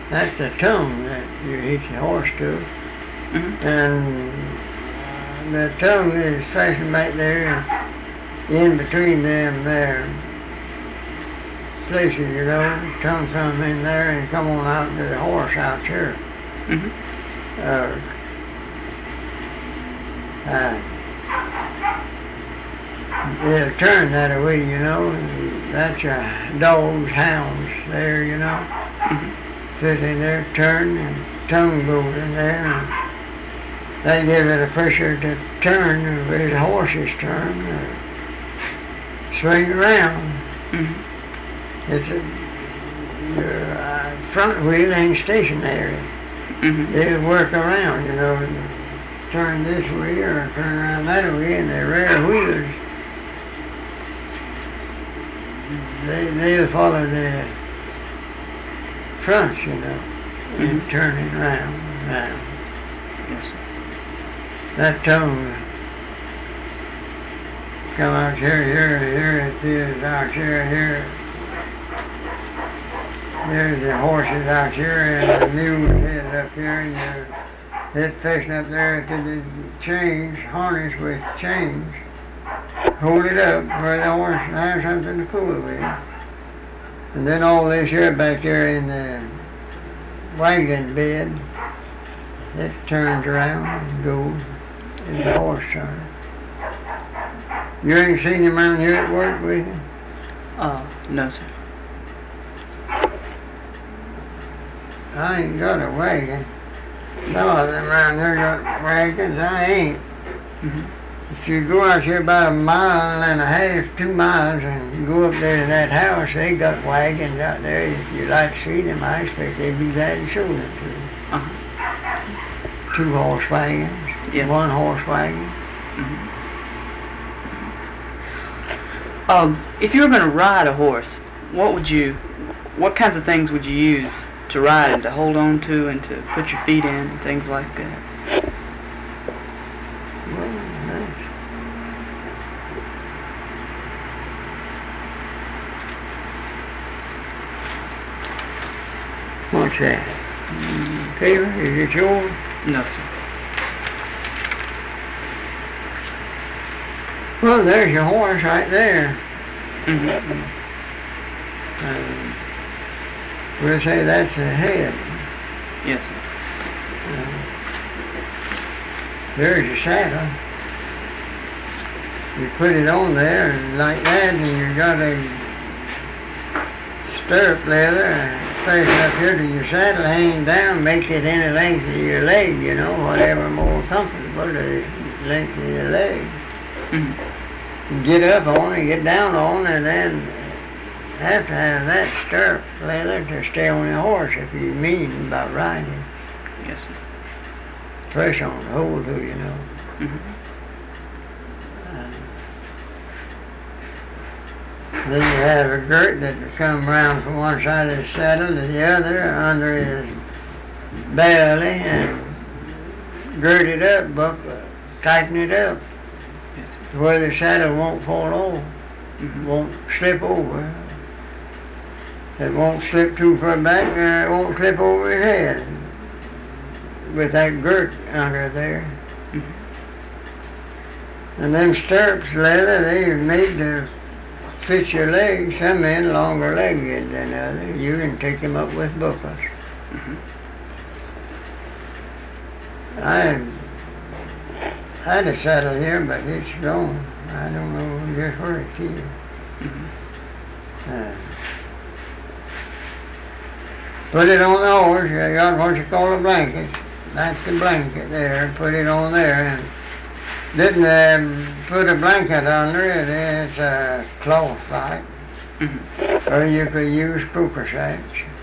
That's the tongue that you hitch the horse to. Mm-hmm. And the tongue is fastened back there in between them there places, you know. The tongue comes in there and come on out to the horse out here. Mm-hmm. It'll turn that way, you know. That's dogs, hounds there, you know. Mm-hmm. Sit in there, turn, and tongue goes in there. And they give it a pressure to turn, where the horses turn, swing around. Mm-hmm. It's your front wheel ain't stationary. Mm-hmm. It'll work around, you know, turn this way or turn around that way, and the rear wheels, they'll follow the fronts, you know, and turn it round. Yes, sir. That tongue come out here it is out here. There's the horses out here and the mules head up here, and it's fixing up there to the chains, harness with chains. Hold it up where the horse has something to pull with. And then all this here back there in the wagon bed, it turns around and goes in the horse turn. You ain't seen him around here at work with him? No, sir. I ain't got a wagon. Some of them around here got wagons, I ain't. Mm-hmm. If you go out here about 1.5 miles, 2 miles, and go up there to that house, they got wagons out there. If you'd like to see them, I expect they'd be glad to show them to you. Uh-huh. 2 horse wagons, Yeah. 1 horse wagon. Mm-hmm. If you were going to ride a horse, what kinds of things would you use to ride him, to hold on to and to put your feet in and things like that? Well, that's... What's that? Taylor, is it yours? No, sir. Well, there's your horse right there. Mm-hmm. We'll say that's the head. Yes, sir. There's your saddle. You put it on there like that, and you got a stirrup leather and fasten up here to your saddle, hang down, make it any length of your leg, you know, whatever more comfortable, the length of your leg. Mm-hmm. Get up on it, get down on it, and then have to have that stirrup leather to stay on your horse if you mean about riding. Yes, sir. Press on the hold to, you know. Mm-hmm. Then you have a girt that will come around from one side of the saddle to the other under his belly and girt it up, tighten it up Yes, sir. to where the saddle won't fall off, Mm-hmm. won't slip over. It won't slip too far back, it won't slip over his head with that girt under there. Mm-hmm. And them stirrups leather, they're made to fit your legs. Some men longer legged than others. You can take them up with buckles. Mm-hmm. I had a saddle here, but it's gone. I don't know just where it is. Mm-hmm. Put it on the horse. You got what you call a blanket. That's the blanket there. Put it on there, and didn't put a blanket under it. It's a cloth like, Mm-hmm. or you could use poker sacks.